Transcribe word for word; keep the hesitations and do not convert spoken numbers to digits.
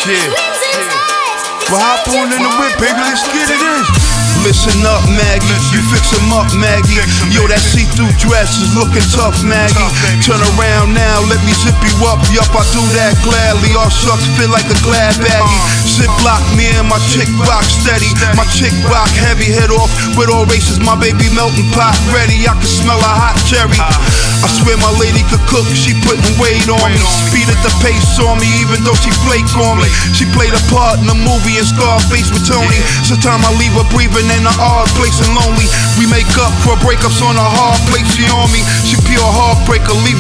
Yeah. Well, hop on in the whip, baby, let's get it in. Listen up, Maggie, you fix 'em up, Maggie. Yo, that see-through dress is looking tough, Maggie. Turn around now, let me zip you up. Yup, I do that gladly. All shucks feel like a glad baggie. Zip block, me and my chick rock steady. My chick rock heavy, head off with all races. My baby melting pot ready. I can smell a hot cherry. I swear my lady could cook, she putting weight on me. Speed at the pace on me, even though she flake on me. She played a part in the movie in Scarface with Tony. Sometimes I leave her breathing in a hard place and lonely. We make up for breakups on a hard place. She on me, she pure heartbreaker, leave